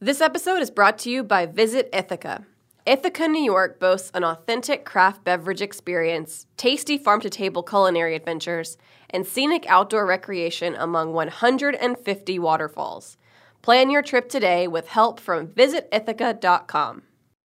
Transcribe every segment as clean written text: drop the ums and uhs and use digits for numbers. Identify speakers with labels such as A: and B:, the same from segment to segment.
A: This episode is brought to you by Visit Ithaca. Ithaca, New York boasts an authentic craft beverage experience, tasty farm-to-table culinary adventures, and scenic outdoor recreation among 150 waterfalls. Plan your trip today with help from visitithaca.com.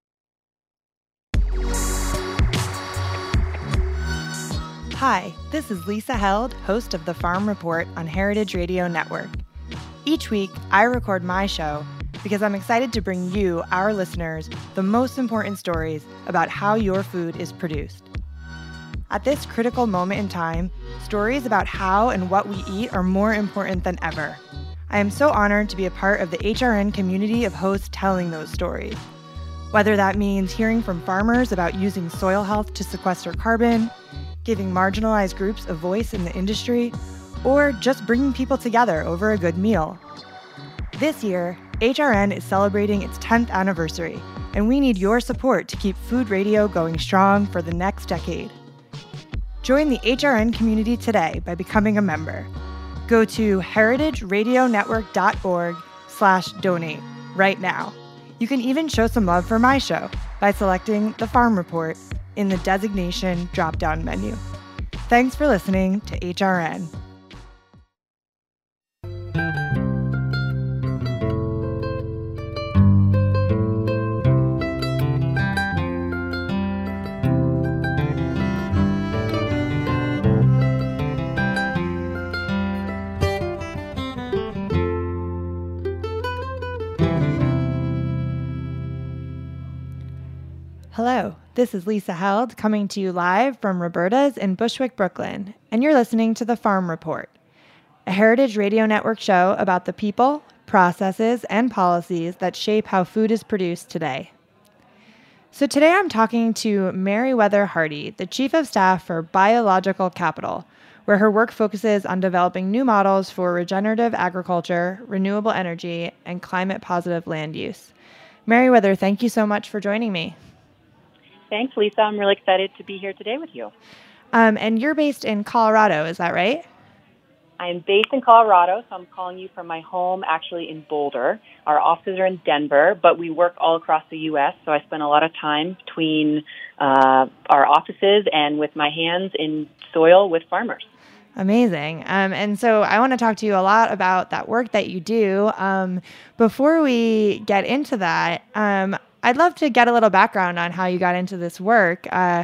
B: Hi, this is Lisa Held, host of The Farm Report on Heritage Radio Network. Each week, I record my show because I'm excited to bring you, our listeners, the most important stories about how your food is produced. At this critical moment in time, stories about how and what we eat are more important than ever. I am so honored to be a part of the HRN community of hosts telling those stories. Whether that means hearing from farmers about using soil health to sequester carbon, giving marginalized groups a voice in the industry, or just bringing people together over a good meal. This year, HRN is celebrating its 10th anniversary, and we need your support to keep food radio going strong for the next decade. Join the HRN community today by becoming a member. Go to heritageradionetwork.org/donate right now. You can even show some love for my show by selecting The Farm Report in the designation drop-down menu. Thanks for listening to HRN. Hello, this is Lisa Held coming to you live from Roberta's in Bushwick, Brooklyn, and you're listening to The Farm Report, a Heritage Radio Network show about the people, processes, and policies that shape how food is produced today. So today I'm talking to Meriwether Hardy, the Chief of Staff for Biological Capital, where her work focuses on developing new models for regenerative agriculture, renewable energy, and climate-positive land use. Meriwether, thank you so much for joining me.
C: Thanks, Lisa. I'm really excited to be here today with you.
B: And you're based in Colorado, is that right?
C: I'm based in Colorado, so I'm calling you from my home, actually in Boulder. Our offices are in Denver, but we work all across the U.S., so I spend a lot of time between our offices and with my hands in soil with farmers.
B: Amazing. And so I want to talk to you a lot about that work that you do. Before we get into that, I'd love to get a little background on how you got into this work.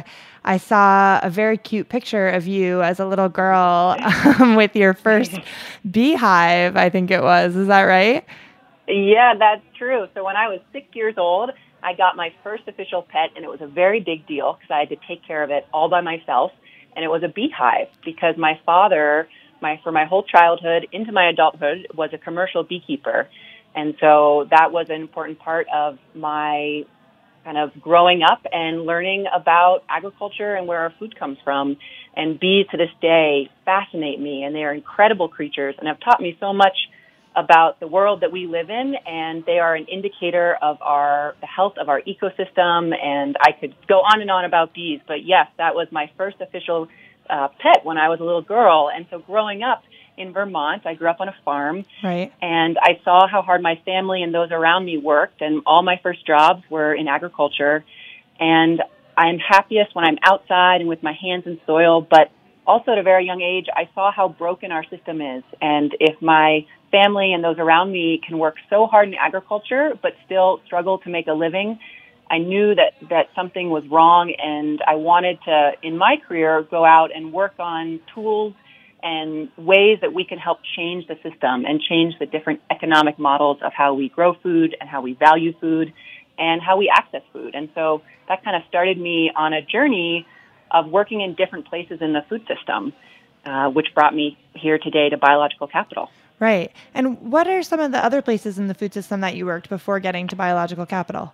B: I saw a very cute picture of you as a little girl with your first beehive, I think it was. Is that right?
C: Yeah, that's true. So when I was 6 years old, I got my first official pet, and it was a very big deal because I had to take care of it all by myself. And it was a beehive because my father, for my whole childhood into my adulthood, was a commercial beekeeper. And so that was an important part of my kind of growing up and learning about agriculture and where our food comes from. And bees to this day fascinate me, and they are incredible creatures and have taught me so much about the world that we live in, and they are an indicator of the health of our ecosystem. And I could go on and on about bees, but yes, that was my first official pet when I was a little girl. And so growing up in Vermont, I grew up on a farm,
B: right,
C: and I saw how hard my family and those around me worked, and all my first jobs were in agriculture. And I'm happiest when I'm outside and with my hands in soil, but also at a very young age, I saw how broken our system is. And if my family and those around me can work so hard in agriculture but still struggle to make a living, I knew that something was wrong, and I wanted to, in my career, go out and work on tools and ways that we can help change the system and change the different economic models of how we grow food and how we value food and how we access food. And so that kind of started me on a journey of working in different places in the food system, which brought me here today to Biological Capital.
B: Right. And what are some of the other places in the food system that you worked before getting to Biological Capital?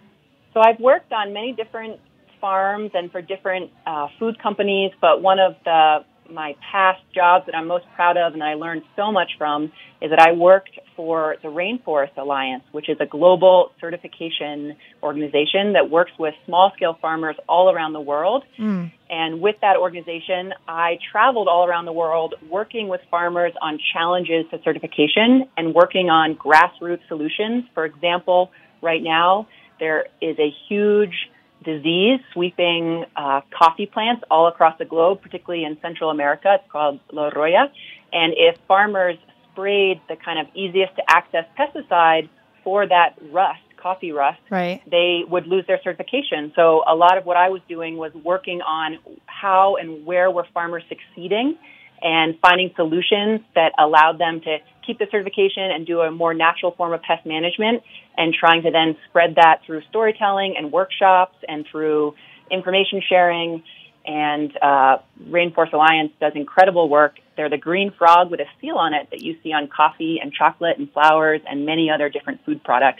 C: So I've worked on many different farms and for different food companies, but one of the my past jobs that I'm most proud of and that I learned so much from is that I worked for the Rainforest Alliance, which is a global certification organization that works with small-scale farmers all around the world. And with that organization, I traveled all around the world working with farmers on challenges to certification and working on grassroots solutions. For example, right now, there is a huge disease sweeping coffee plants all across the globe, particularly in Central America. It's called La Roya. And if farmers sprayed the kind of easiest to access pesticide for that rust, coffee rust, they would lose their certification. So a lot of what I was doing was working on how and where were farmers succeeding and finding solutions that allowed them to keep the certification and do a more natural form of pest management, and trying to then spread that through storytelling and workshops and through information sharing. And Rainforest Alliance does incredible work. They're the green frog with a seal on it that you see on coffee and chocolate and flowers and many other different food products.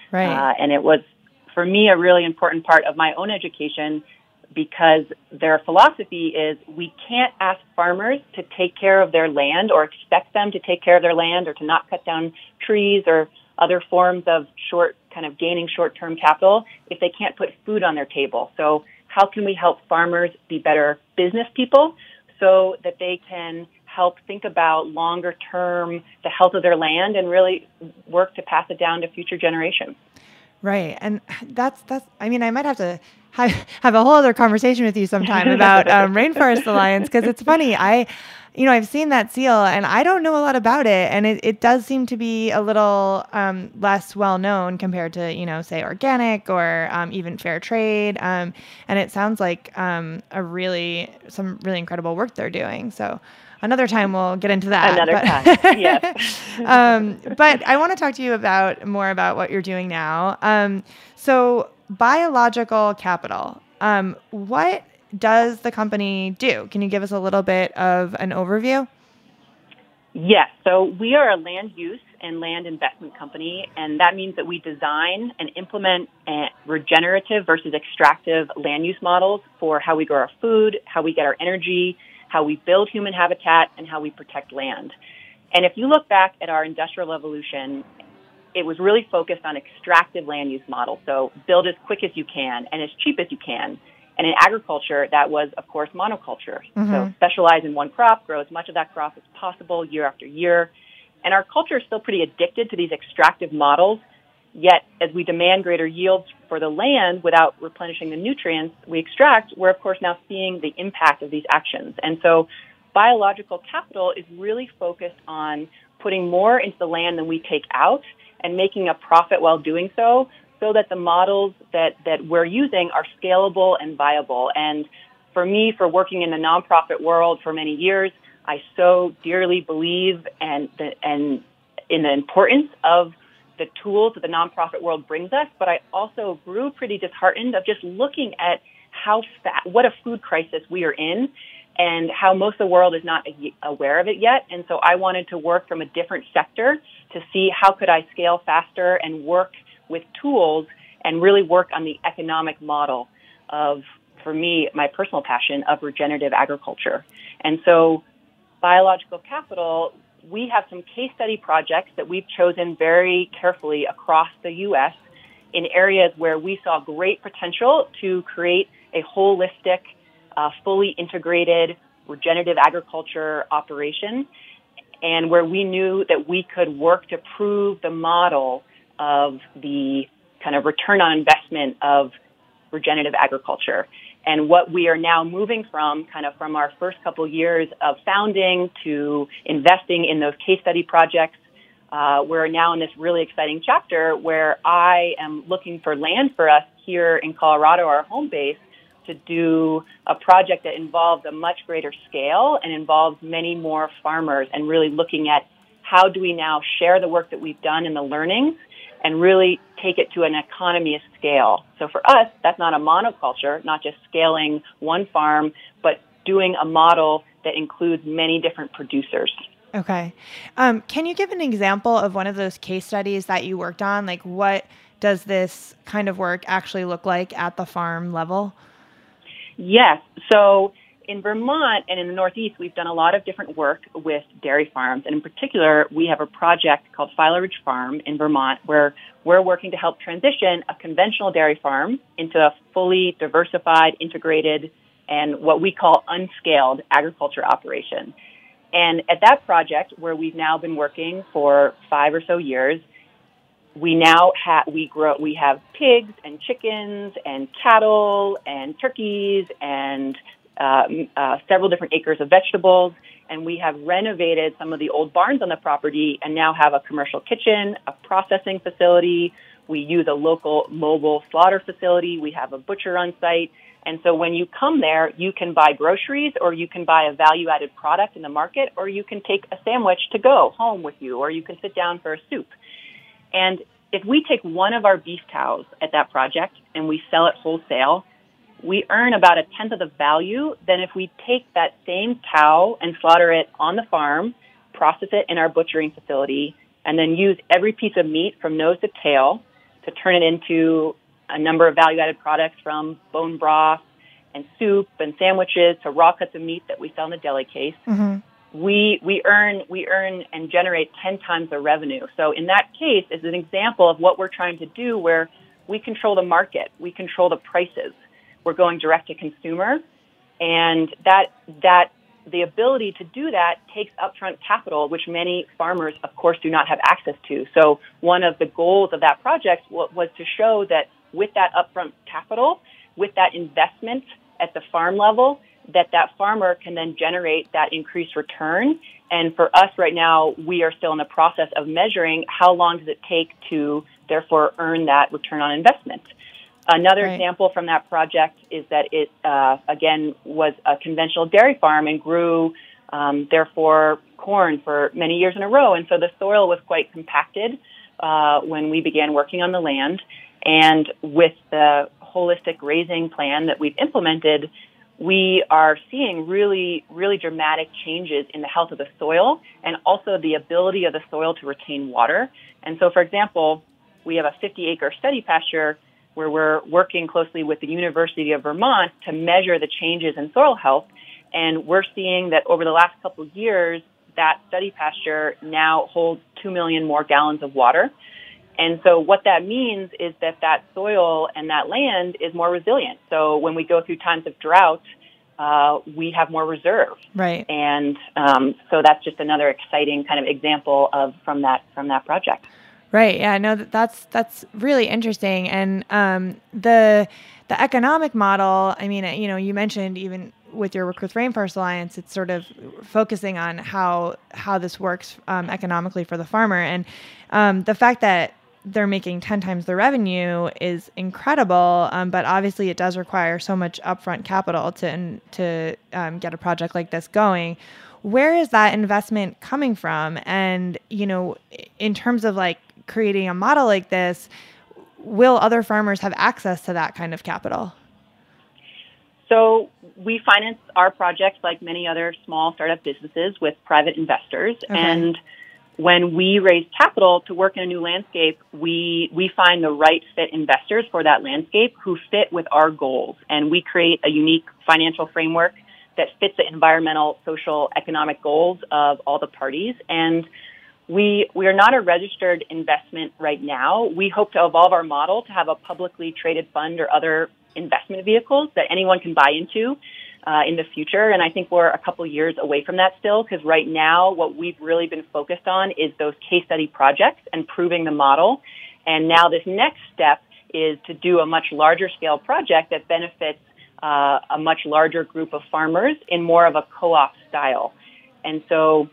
C: And it was, for me, a really important part of my own education, because their philosophy is we can't ask farmers to take care of their land or expect them to take care of their land or to not cut down trees or other forms of gaining short-term capital if they can't put food on their table. So how can we help farmers be better business people so that they can help think about longer term the health of their land and really work to pass it down to future generations?
B: Right. And that's, I mean, I might have to have a whole other conversation with you sometime about Rainforest Alliance, because it's funny. I've seen that seal and I don't know a lot about it. And it does seem to be a little less well known compared to, say, organic or even fair trade. And it sounds like some really incredible work they're doing. So another time we'll get into that.
C: Time, yes.
B: But I want to talk to you more about what you're doing now. So Biological Capital, what does the company do? Can you give us a little bit of an overview?
C: Yes. So we are a land use and land investment company, and that means that we design and implement regenerative versus extractive land use models for how we grow our food, how we get our energy, how we build human habitat, and how we protect land. And if you look back at our industrial evolution, it was really focused on extractive land use models. So build as quick as you can and as cheap as you can. And in agriculture, that was, of course, monoculture. So specialize in one crop, grow as much of that crop as possible year after year. And our culture is still pretty addicted to these extractive models. Yet, as we demand greater yields for the land without replenishing the nutrients we extract, we're, of course, now seeing the impact of these actions. And so biological capital is really focused on putting more into the land than we take out and making a profit while doing so that the models that we're using are scalable and viable. And for me, for working in the nonprofit world for many years, I so dearly believe in the importance of the tools that the nonprofit world brings us, but I also grew pretty disheartened of just looking at what a food crisis we are in and how most of the world is not aware of it yet. And so I wanted to work from a different sector to see how could I scale faster and work with tools and really work on the economic model of, for me, my personal passion of regenerative agriculture. And so Biological Capital, we have some case study projects that we've chosen very carefully across the U.S. in areas where we saw great potential to create a holistic, fully integrated regenerative agriculture operation, and where we knew that we could work to prove the model of the kind of return on investment of regenerative agriculture. And what we are now moving from our first couple years of founding to investing in those case study projects, we're now in this really exciting chapter where I am looking for land for us here in Colorado, our home base, to do a project that involves a much greater scale and involves many more farmers, and really looking at how do we now share the work that we've done and the learnings and really take it to an economy of scale. So for us, that's not a monoculture, not just scaling one farm, but doing a model that includes many different producers.
B: Okay. Can you give an example of one of those case studies that you worked on? Like, what does this kind of work actually look like at the farm level?
C: Yes. So in Vermont and in the Northeast, we've done a lot of different work with dairy farms. And in particular, we have a project called Filer Ridge Farm in Vermont where we're working to help transition a conventional dairy farm into a fully diversified, integrated, and what we call unscaled agriculture operation. And at that project, where we've now been working for 5 or so years, we have pigs and chickens and cattle and turkeys and several different acres of vegetables, and we have renovated some of the old barns on the property and now have a commercial kitchen, a processing facility. We use a local mobile slaughter facility. We have a butcher on site. And so when you come there, you can buy groceries or you can buy a value-added product in the market, or you can take a sandwich to go home with you, or you can sit down for a soup. And if we take one of our beef cows at that project and we sell it wholesale, we earn about 1/10 of the value than if we take that same cow and slaughter it on the farm, process it in our butchering facility, and then use every piece of meat from nose to tail to turn it into a number of value-added products, from bone broth and soup and sandwiches to raw cuts of meat that we sell in the deli case.
B: Mm-hmm.
C: We earn and generate 10 times the revenue. So in that case is an example of what we're trying to do, where we control the market, we control the prices. We're going direct to consumer, and that the ability to do that takes upfront capital, which many farmers, of course, do not have access to. So one of the goals of that project was to show that with that upfront capital, with that investment at the farm level, that farmer can then generate that increased return. And for us right now, we are still in the process of measuring how long does it take to therefore earn that return on investment. Another example from that project is that it, again, was a conventional dairy farm and grew, therefore, corn for many years in a row. And so the soil was quite compacted when we began working on the land. And with the holistic grazing plan that we've implemented, we are seeing really, really dramatic changes in the health of the soil and also the ability of the soil to retain water. And so, for example, we have a 50-acre study pasture where we're working closely with the University of Vermont to measure the changes in soil health. And we're seeing that over the last couple of years, that study pasture now holds 2 million more gallons of water. And so what that means is that soil and that land is more resilient. So when we go through times of drought, we have more reserve.
B: Right.
C: And so that's just another exciting kind of example from that project.
B: Right. Yeah. No, that's really interesting. And the economic model, I mean, you mentioned even with your work with Rainforest Alliance, it's sort of focusing on how this works economically for the farmer. And the fact that they're making 10 times the revenue is incredible. But obviously it does require so much upfront capital to get a project like this going. Where is that investment coming from? And, in terms of like creating a model like this, will other farmers have access to that kind of capital?
C: So we finance our projects like many other small startup businesses with private investors. Okay. And when we raise capital to work in a new landscape, we find the right fit investors for that landscape who fit with our goals. And we create a unique financial framework that fits the environmental, social, economic goals of all the parties. And we are not a registered investment right now. We hope to evolve our model to have a publicly traded fund or other investment vehicles that anyone can buy into in the future. And I think we're a couple years away from that still, because right now what we've really been focused on is those case study projects and proving the model. And now this next step is to do a much larger scale project that benefits a much larger group of farmers in more of a co-op style. And so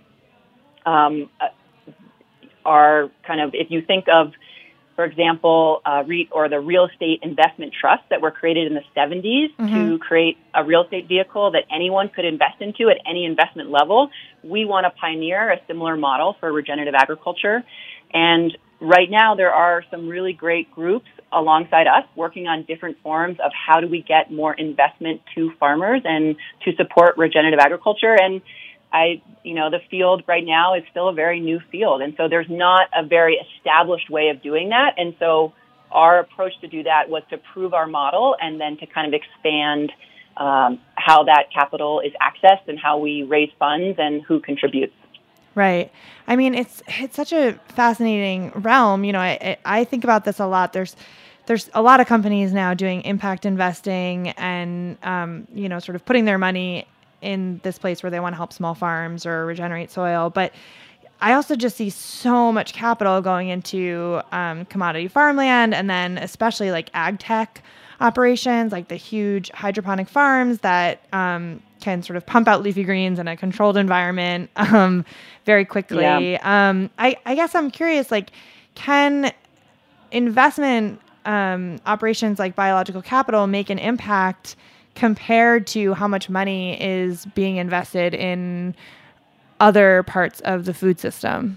C: our kind of, if you think of, for example, REIT or the real estate investment trust that were created in the 70s to create a real estate vehicle that anyone could invest into at any investment level, we want to pioneer a similar model for regenerative agriculture. And right now there are some really great groups alongside us working on different forms of how do we get more investment to farmers and to support regenerative agriculture. And the field right now is still a very new field. And so there's not a very established way of doing that. And so our approach to do that was to prove our model and then to kind of expand how that capital is accessed and how we raise funds and who contributes.
B: Right. I mean, it's such a fascinating realm. I think about this a lot. There's a lot of companies now doing impact investing and, sort of putting their money in this place where they want to help small farms or regenerate soil. But I also just see so much capital going into commodity farmland, and then especially like ag tech operations, like the huge hydroponic farms that can sort of pump out leafy greens in a controlled environment very quickly. Yeah. I guess I'm curious, like, can investment operations like biological capital make an impact compared to how much money is being invested in other parts of the food system?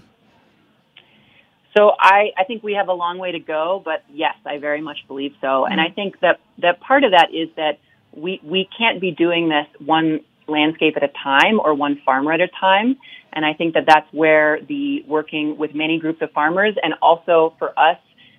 C: So I think we have a long way to go, but yes, I very much believe so. Mm-hmm. And I think that part of that is that we can't be doing this one landscape at a time or one farmer at a time. And I think that that's where the working with many groups of farmers, and also for us,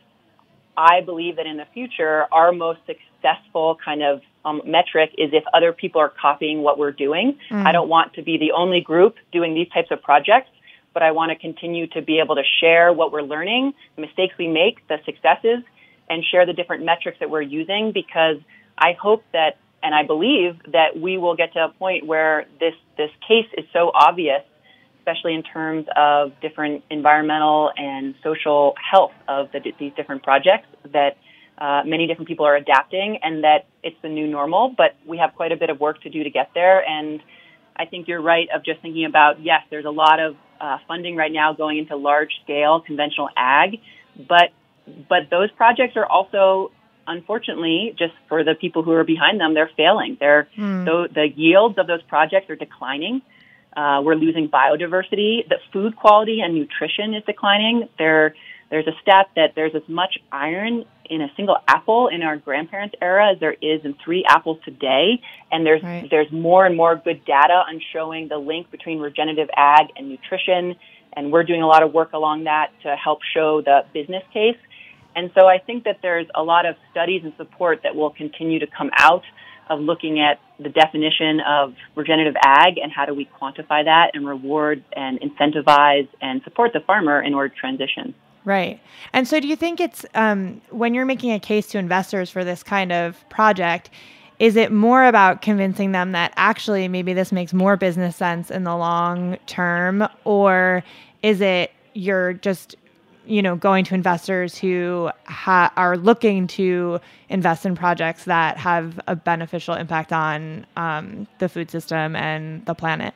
C: I believe that in the future, our most successful kind of metric is if other people are copying what we're doing. Mm. I don't want to be the only group doing these types of projects, but I want to continue to be able to share what we're learning, the mistakes we make, the successes, and share the different metrics that we're using, because I hope that, and I believe that we will get to a point where this case is so obvious, especially in terms of different environmental and social health of these different projects, that many different people are adapting, and that it's the new normal, but we have quite a bit of work to do to get there. And I think you're right of just thinking about, yes, there's a lot of funding right now going into large-scale conventional ag, but those projects are also, unfortunately, just for the people who are behind them, they're failing. The yields of those projects are declining. We're losing biodiversity. The food quality and nutrition is declining. There's a stat that there's as much iron in a single apple in our grandparents' era as there is in 3 apples today. And there's more and more good data on showing the link between regenerative ag and nutrition. And we're doing a lot of work along that to help show the business case. And so I think that there's a lot of studies and support that will continue to come out of looking at the definition of regenerative ag and how do we quantify that and reward and incentivize and support the farmer in order to transition.
B: Right. And so do you think it's, when you're making a case to investors for this kind of project, is it more about convincing them that actually maybe this makes more business sense in the long term, or is it you're just, going to investors who are looking to invest in projects that have a beneficial impact on the food system and the planet?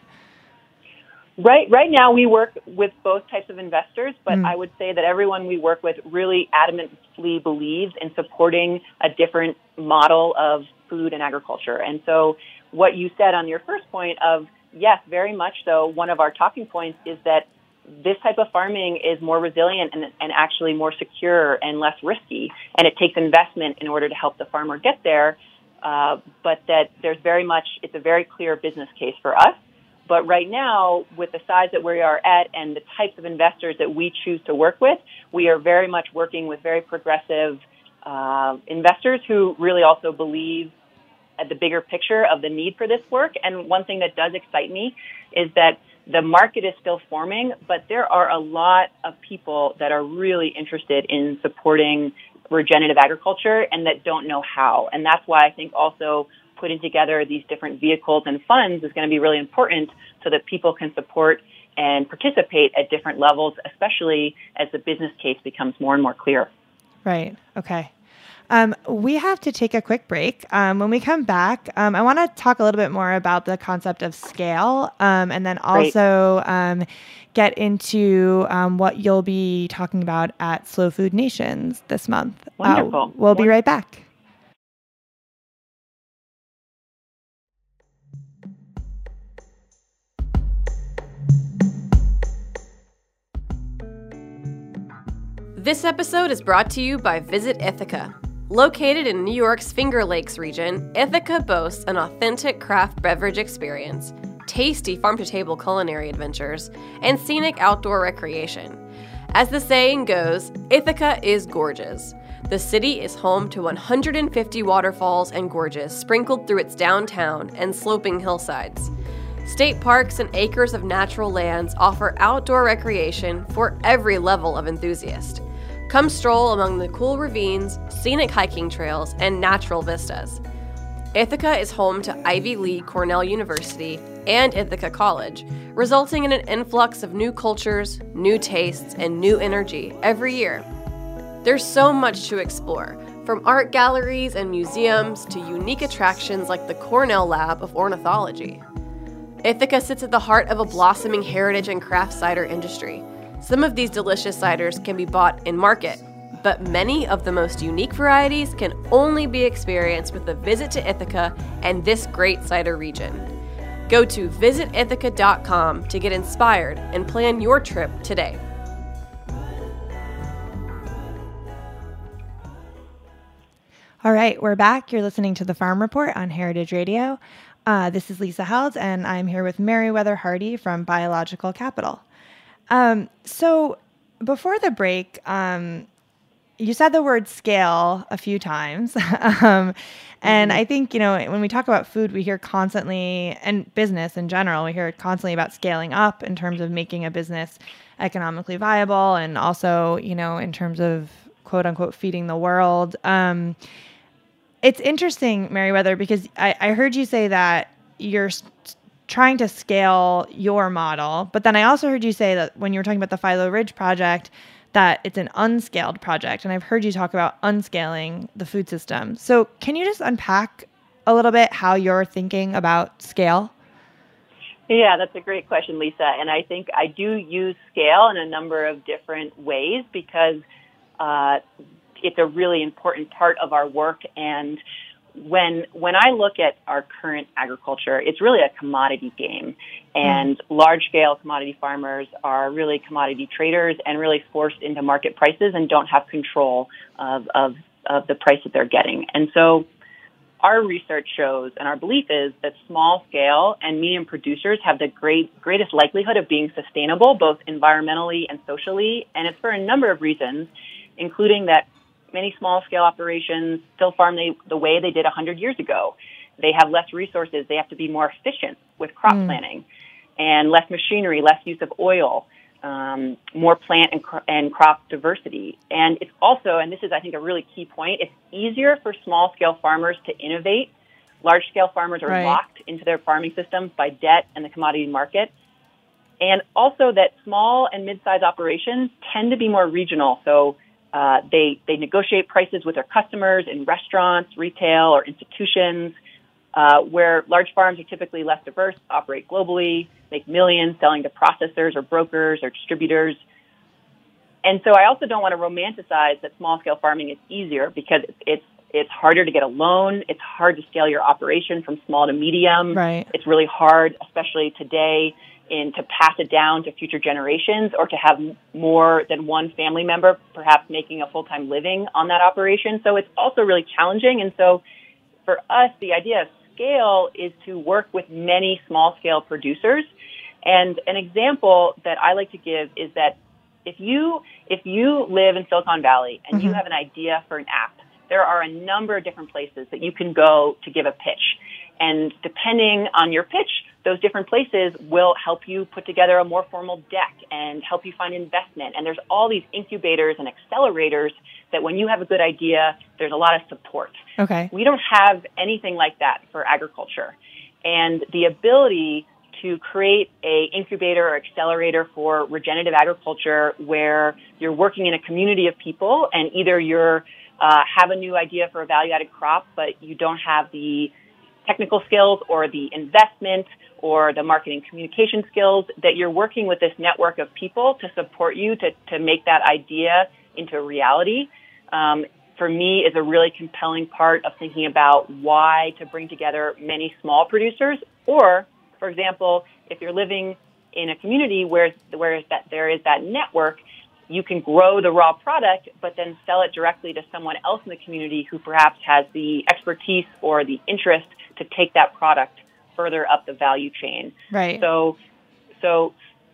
C: Right now, we work with both types of investors, but I would say that everyone we work with really adamantly believes in supporting a different model of food and agriculture. And so what you said on your first point of, yes, very much so, one of our talking points is that this type of farming is more resilient and actually more secure and less risky, and it takes investment in order to help the farmer get there, but that it's a very clear business case for us. But right now, with the size that we are at and the types of investors that we choose to work with, we are very much working with very progressive investors who really also believe at the bigger picture of the need for this work. And one thing that does excite me is that the market is still forming, but there are a lot of people that are really interested in supporting regenerative agriculture and that don't know how. And that's why I think also putting together these different vehicles and funds is going to be really important so that people can support and participate at different levels, especially as the business case becomes more and more clear.
B: Right. Okay. We have to take a quick break. When we come back, I want to talk a little bit more about the concept of scale, and then also get into what you'll be talking about at Slow Food Nations this month.
C: Wonderful.
B: We'll be right back.
A: This episode is brought to you by Visit Ithaca. Located in New York's Finger Lakes region, Ithaca boasts an authentic craft beverage experience, tasty farm-to-table culinary adventures, and scenic outdoor recreation. As the saying goes, Ithaca is gorgeous. The city is home to 150 waterfalls and gorges sprinkled through its downtown and sloping hillsides. State parks and acres of natural lands offer outdoor recreation for every level of enthusiast. Come stroll among the cool ravines, scenic hiking trails, and natural vistas. Ithaca is home to Ivy League Cornell University and Ithaca College, resulting in an influx of new cultures, new tastes, and new energy every year. There's so much to explore, from art galleries and museums to unique attractions like the Cornell Lab of Ornithology. Ithaca sits at the heart of a blossoming heritage and craft cider industry. Some of these delicious ciders can be bought in market, but many of the most unique varieties can only be experienced with a visit to Ithaca and this great cider region. Go to visitithaca.com to get inspired and plan your trip today.
B: All right, we're back. You're listening to The Farm Report on Heritage Radio. This is Lisa Held, and I'm here with Meriwether Hardy from Biological Capital. So before the break, you said the word scale a few times. And I think, when we talk about food, we hear constantly, and business in general, we hear constantly about scaling up in terms of making a business economically viable and also, in terms of quote unquote feeding the world. It's interesting, Meriwether, because I heard you say that you're trying to scale your model, but then I also heard you say that when you were talking about the Philo Ridge project, that it's an unscaled project. And I've heard you talk about unscaling the food system. So can you just unpack a little bit how you're thinking about scale?
C: Yeah, that's a great question, Lisa. And I think I do use scale in a number of different ways because it's a really important part of our work. And when I look at our current agriculture, it's really a commodity game. And large-scale commodity farmers are really commodity traders and really forced into market prices and don't have control of the price that they're getting. And so our research shows, and our belief is, that small-scale and medium producers have the greatest likelihood of being sustainable, both environmentally and socially. And it's for a number of reasons, including that many small-scale operations still farm the way they did 100 years ago. They have less resources. They have to be more efficient with crop planning and less machinery, less use of oil, more plant and crop diversity. And it's also, and this is, I think, a really key point, it's easier for small-scale farmers to innovate. Large-scale farmers are locked into their farming systems by debt and the commodity market. And also that small and mid-sized operations tend to be more regional. So they negotiate prices with their customers in restaurants, retail, or institutions, where large farms are typically less diverse, operate globally, make millions selling to processors or brokers or distributors. And so I also don't want to romanticize that small-scale farming is easier because it's harder to get a loan. It's hard to scale your operation from small to medium.
B: Right.
C: It's really hard, especially today, to pass it down to future generations or to have more than one family member perhaps making a full-time living on that operation. So it's also really challenging. And so for us, the idea of scale is to work with many small-scale producers. And an example that I like to give is that if you live in Silicon Valley and you have an idea for an app, there are a number of different places that you can go to give a pitch. And depending on your pitch, those different places will help you put together a more formal deck and help you find investment. And there's all these incubators and accelerators that when you have a good idea, there's a lot of support.
B: Okay.
C: We don't have anything like that for agriculture. And the ability to create a incubator or accelerator for regenerative agriculture where you're working in a community of people and either you're have a new idea for a value-added crop, but you don't have the technical skills or the investment or the marketing communication skills, that you're working with this network of people to support you to make that idea into reality, for me is a really compelling part of thinking about why to bring together many small producers. Or, for example, if you're living in a community where there is that network, you can grow the raw product, but then sell it directly to someone else in the community who perhaps has the expertise or the interest to take that product further up the value chain.
B: Right.
C: So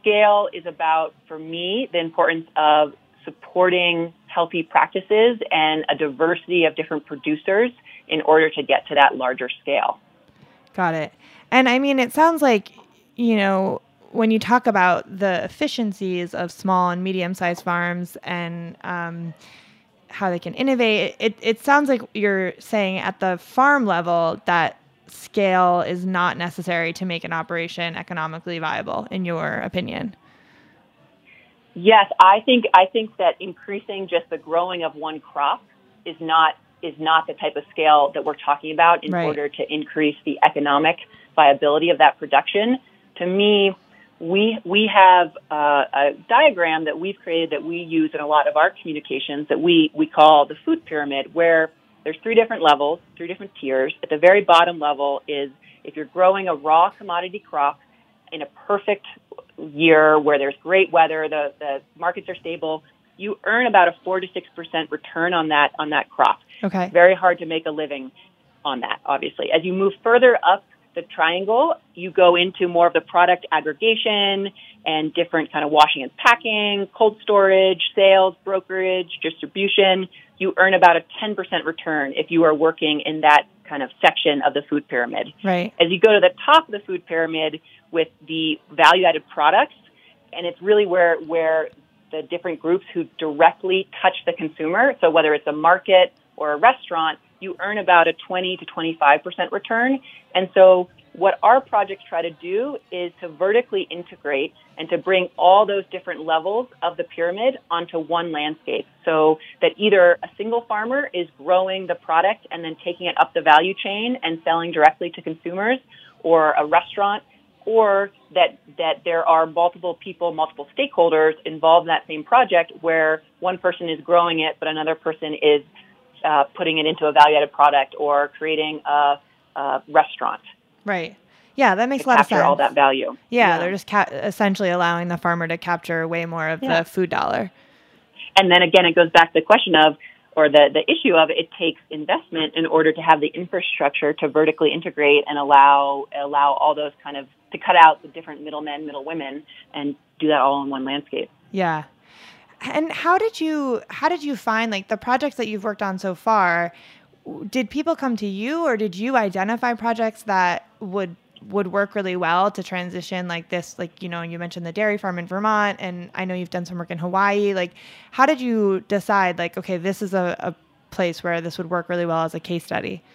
C: scale is about, for me, the importance of supporting healthy practices and a diversity of different producers in order to get to that larger scale.
B: Got it. And I mean, it sounds like, when you talk about the efficiencies of small and medium-sized farms and how they can innovate, it sounds like you're saying at the farm level that scale is not necessary to make an operation economically viable, in your opinion.
C: Yes, I think that increasing just the growing of one crop is not the type of scale that we're talking about in order to increase the economic viability of that production. To me, we have a diagram that we've created that we use in a lot of our communications that we call the food pyramid, where there's 3 different levels, 3 different tiers. At the very bottom level is if you're growing a raw commodity crop in a perfect year where there's great weather, the markets are stable, you earn about a 4 to 6% return on that crop.
B: Okay.
C: Very hard to make a living on that, obviously. As you move further up the triangle, you go into more of the product aggregation and different kind of washing and packing, cold storage, sales, brokerage, distribution. You earn about a 10% return if you are working in that kind of section of the food pyramid.
B: Right.
C: As you go to the top of the food pyramid with the value-added products, and it's really where the different groups who directly touch the consumer, so whether it's a market or a restaurant, you earn about a 20 to 25% return. And so what our projects try to do is to vertically integrate and to bring all those different levels of the pyramid onto one landscape, so that either a single farmer is growing the product and then taking it up the value chain and selling directly to consumers, or a restaurant, or that there are multiple people, multiple stakeholders involved in that same project where one person is growing it, but another person is putting it into a value-added product or creating a restaurant.
B: Right. Yeah, that makes a lot of sense.
C: Capture all that value.
B: Yeah, they're just essentially allowing the farmer to capture way more of the food dollar.
C: And then again, it goes back to the question of, or the issue of, it takes investment in order to have the infrastructure to vertically integrate and allow all those kind of, to cut out the different middlemen, middlewomen, and do that all in one landscape.
B: Yeah. And how did you find, like, the projects that you've worked on so far? Did people come to you, or did you identify projects that would work really well to transition like this? Like, you mentioned the dairy farm in Vermont, and I know you've done some work in Hawaii. Like, how did you decide, like, okay, this is a place where this would work really well as a case study?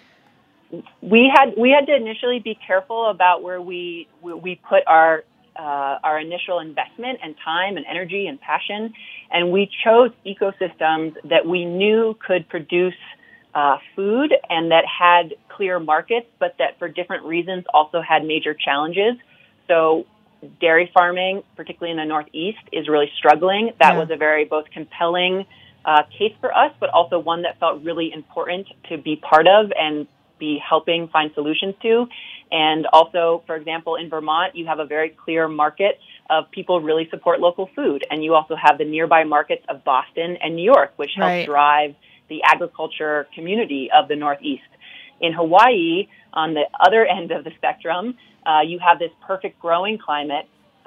C: We had to initially be careful about where we put our initial investment and time and energy and passion, and we chose ecosystems that we knew could produce food and that had clear markets, but that for different reasons also had major challenges. So dairy farming, particularly in the Northeast, is really struggling. That was a very both compelling case for us, but also one that felt really important to be part of and be helping find solutions to. And also, for example, in Vermont, you have a very clear market of people really support local food. And you also have the nearby markets of Boston and New York, which help drive the agriculture community of the Northeast. In Hawaii, on the other end of the spectrum, you have this perfect growing climate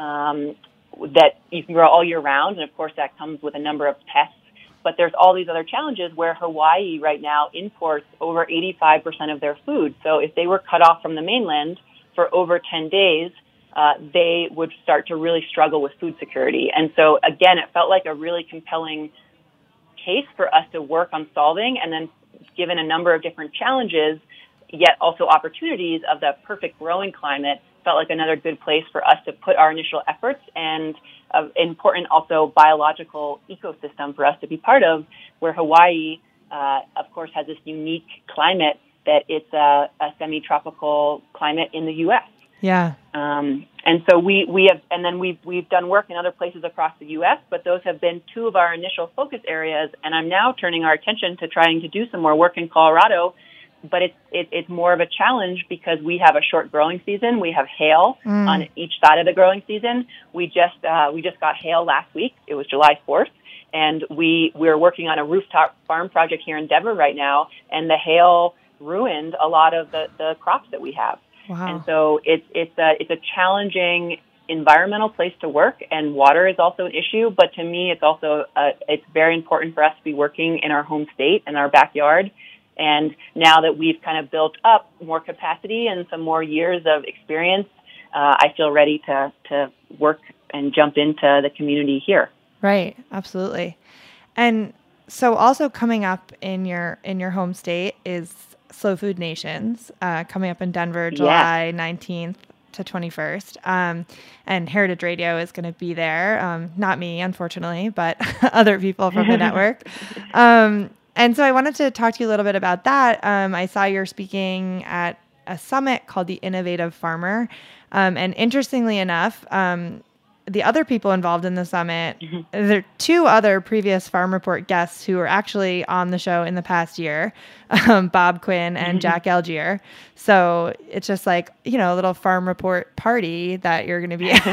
C: that you can grow all year round. And of course, that comes with a number of pests. But there's all these other challenges where Hawaii right now imports over 85% of their food. So if they were cut off from the mainland for over 10 days, they would start to really struggle with food security. And so, again, it felt like a really compelling case for us to work on solving. And then given a number of different challenges, yet also opportunities of the perfect growing climate, felt like another good place for us to put our initial efforts, and important also biological ecosystem for us to be part of, where Hawaii, of course, has this unique climate that it's a semi-tropical climate in the U.S.
B: Yeah.
C: And so we've done work in other places across the U.S., but those have been two of our initial focus areas. And I'm now turning our attention to trying to do some more work in Colorado. But it's more of a challenge because we have a short growing season. We have hail on each side of the growing season. We just got hail last week. It was July 4th, and we're working on a rooftop farm project here in Denver right now. And the hail ruined a lot of the crops that we have.
B: Wow.
C: And so it's a challenging environmental place to work, and water is also an issue. But to me, it's also it's very important for us to be working in our home state, in our backyard. And now that we've kind of built up more capacity and some more years of experience, I feel ready to work and jump into the community here.
B: Right, absolutely. And so also coming up in your home state is Slow Food Nations, coming up in Denver, July 19th to 21st. And Heritage Radio is going to be there. Not me, unfortunately, but other people from the network. And so I wanted to talk to you a little bit about that. I saw you're speaking at a summit called the Innovative Farmer. And interestingly enough, the other people involved in the summit, there are two other previous Farm Report guests who were actually on the show in the past year, Bob Quinn and Jack Algier. So it's just like, a little Farm Report party that you're going to be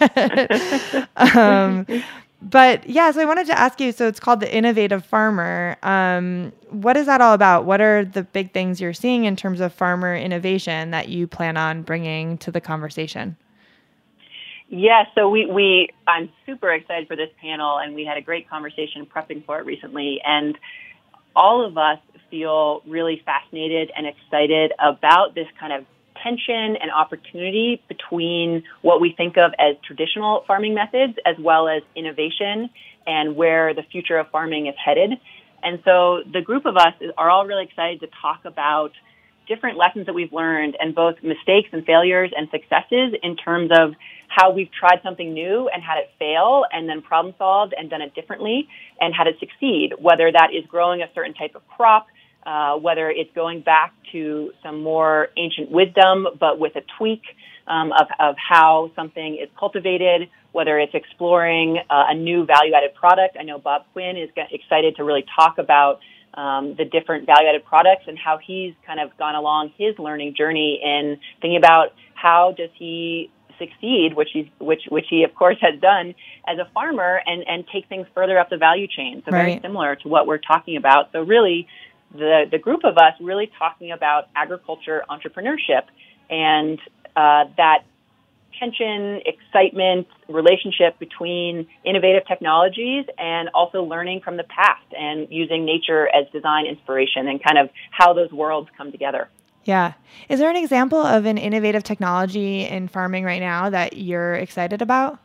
B: at. But yeah, so I wanted to ask you, so it's called the Innovative Farmer. What is that all about? What are the big things you're seeing in terms of farmer innovation that you plan on bringing to the conversation?
C: Yeah, so I'm super excited for this panel, and we had a great conversation prepping for it recently. And all of us feel really fascinated and excited about this kind of tension and opportunity between what we think of as traditional farming methods as well as innovation and where the future of farming is headed. And so the group of us are all really excited to talk about different lessons that we've learned, and both mistakes and failures and successes in terms of how we've tried something new and had it fail and then problem solved and done it differently and had it succeed, whether that is growing a certain type of crop, whether it's going back to some more ancient wisdom but with a tweak of how something is cultivated, whether it's exploring a new value-added product. I know Bob Quinn is excited to really talk about the different value-added products and how he's kind of gone along his learning journey in thinking about how does he succeed, which he of course has done as a farmer, and take things further up the value chain. So very similar to what we're talking about. So really, the group of us really talking about agriculture entrepreneurship and that tension, excitement, relationship between innovative technologies and also learning from the past and using nature as design inspiration and kind of how those worlds come together.
B: Yeah. Is there an example of an innovative technology in farming right now that you're excited about?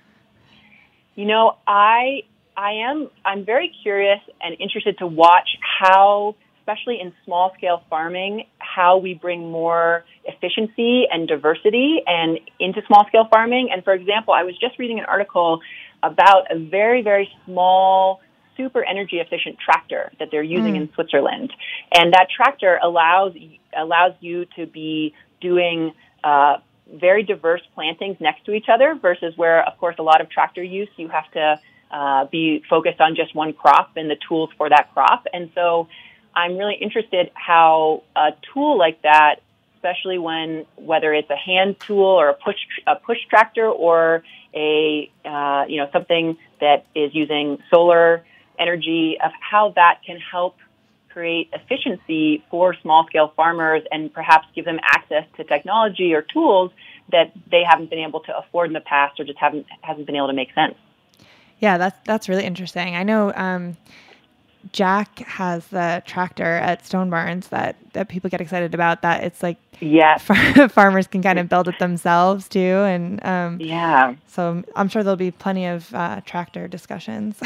C: I'm very curious and interested to watch how, especially in small-scale farming, how we bring more efficiency and diversity and into small-scale farming. And, for example, I was just reading an article about a very, very small, super energy-efficient tractor that they're using in Switzerland. And that tractor allows you to be doing very diverse plantings next to each other versus where, of course, a lot of tractor use, you have to be focused on just one crop and the tools for that crop. And so I'm really interested how a tool like that, especially whether it's a hand tool or a push tractor or something that is using solar energy, of how that can help create efficiency for small-scale farmers and perhaps give them access to technology or tools that they haven't been able to afford in the past or just hasn't been able to make sense.
B: Yeah, that's really interesting. I know Jack has the tractor at Stone Barns that people get excited about, that it's like farmers can kind of build it themselves too. And so I'm sure there'll be plenty of tractor discussions.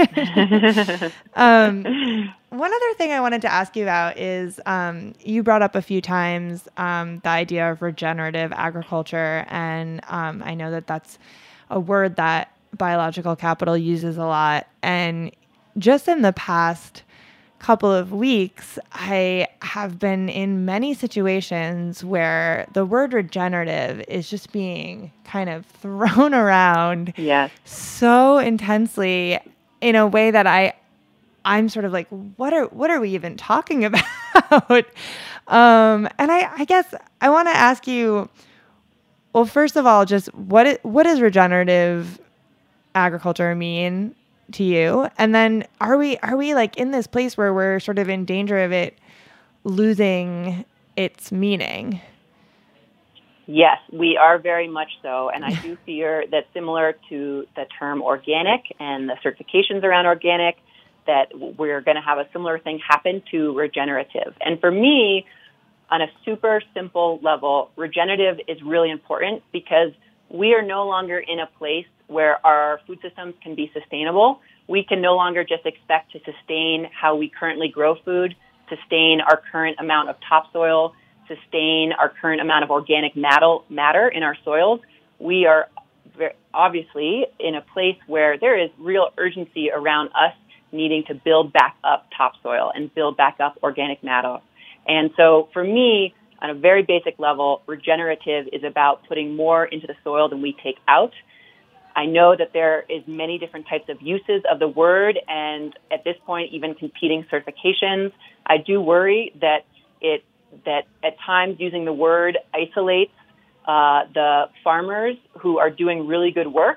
B: One other thing I wanted to ask you about is you brought up a few times the idea of regenerative agriculture. And I know that that's a word that Biological Capital uses a lot. And just in the past couple of weeks, I have been in many situations where the word regenerative is just being kind of thrown around so intensely in a way that I'm sort of like, what are we even talking about? And I guess I want to ask you, well, first of all, just what does regenerative agriculture mean to you? And then are we like in this place where we're sort of in danger of it losing its meaning?
C: Yes, we are very much so. And I do fear that similar to the term organic and the certifications around organic, that we're going to have a similar thing happen to regenerative. And for me, on a super simple level, regenerative is really important because we are no longer in a place where our food systems can be sustainable. We can no longer just expect to sustain how we currently grow food, sustain our current amount of topsoil, sustain our current amount of organic matter in our soils. We are obviously in a place where there is real urgency around us needing to build back up topsoil and build back up organic matter. And so for me, on a very basic level, regenerative is about putting more into the soil than we take out. I know that there is many different types of uses of the word, and at this point, even competing certifications. I do worry that at times using the word isolates the farmers who are doing really good work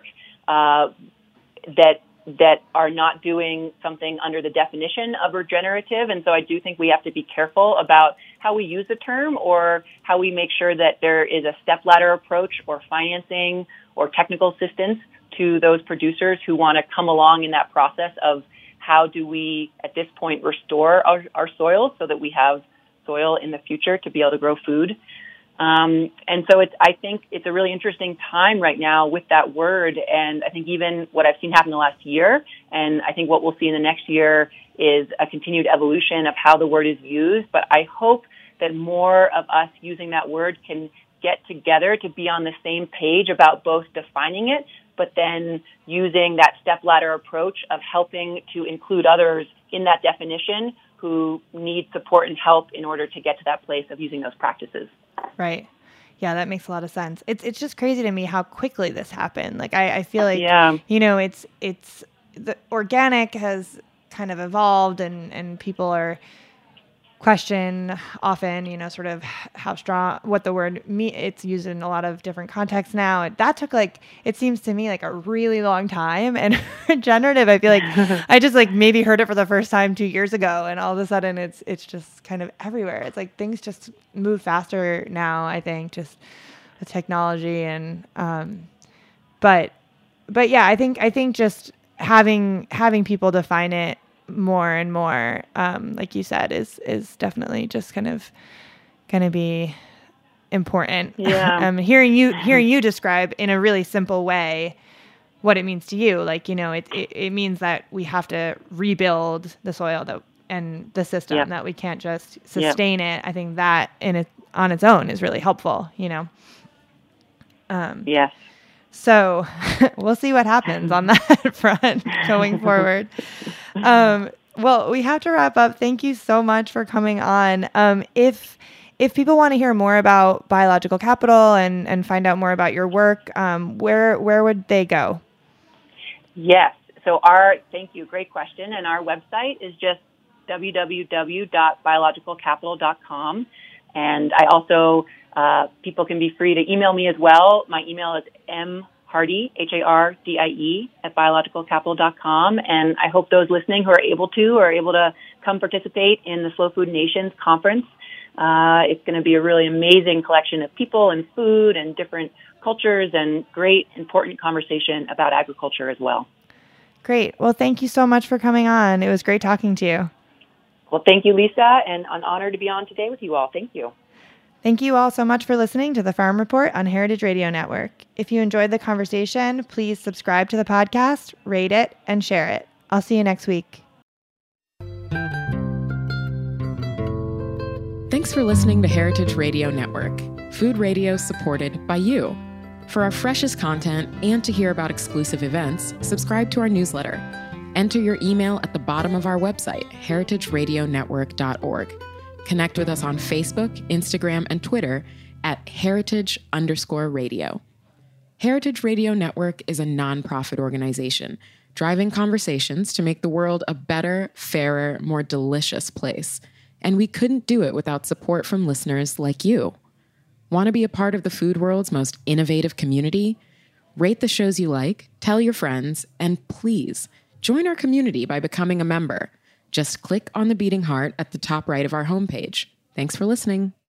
C: that are not doing something under the definition of regenerative. And so I do think we have to be careful about how we use the term or how we make sure that there is a stepladder approach or financing or technical assistance to those producers who want to come along in that process of how do we, at this point, restore our soils so that we have soil in the future to be able to grow food. And so I think it's a really interesting time right now with that word. And I think even what I've seen happen in the last year, and I think what we'll see in the next year is a continued evolution of how the word is used. But I hope that more of us using that word can get together to be on the same page about both defining it, but then using that stepladder approach of helping to include others in that definition who need support and help in order to get to that place of using those practices.
B: Right. Yeah, that makes a lot of sense. It's just crazy to me how quickly this happened. Like I feel like, it's the organic has kind of evolved and people are question often, sort of how strong, what the word it's used in a lot of different contexts now. That took it seems to me like a really long time. And regenerative, I feel like I just maybe heard it for the first time 2 years ago, and all of a sudden it's just kind of everywhere. It's like things just move faster now, I think, just with technology and, but yeah, I think just having people define it more and more, like you said, is definitely just kind of going to be important.
C: Yeah.
B: Hearing you describe in a really simple way what it means to you, it means that we have to rebuild the soil and the system, that we can't just sustain it. I think that on its own is really helpful,
C: Yes.
B: So we'll see what happens on that front going forward. Well, we have to wrap up. Thank you so much for coming on. If people want to hear more about Biological Capital and find out more about your work, where would they go?
C: Yes. So thank you. Great question. And our website is just www.biologicalcapital.com. And I also, people can be free to email me as well. My email is mhardie, HARDIE, @biologicalcapital.com. And I hope those listening who are able to come participate in the Slow Food Nations conference. It's going to be a really amazing collection of people and food and different cultures and great, important conversation about agriculture as well.
B: Great. Well, thank you so much for coming on. It was great talking to you.
C: Well, thank you, Lisa, and an honor to be on today with you all. Thank you.
B: Thank you all so much for listening to the Farm Report on Heritage Radio Network. If you enjoyed the conversation, please subscribe to the podcast, rate it, and share it. I'll see you next week.
D: Thanks for listening to Heritage Radio Network, food radio supported by you. For our freshest content and to hear about exclusive events, subscribe to our newsletter. Enter your email at the bottom of our website, heritageradionetwork.org. Connect with us on Facebook, Instagram, and Twitter at heritage_radio. Heritage Radio Network is a nonprofit organization driving conversations to make the world a better, fairer, more delicious place. And we couldn't do it without support from listeners like you. Want to be a part of the food world's most innovative community? Rate the shows you like, tell your friends, and please join our community by becoming a member. Just click on the beating heart at the top right of our homepage. Thanks for listening.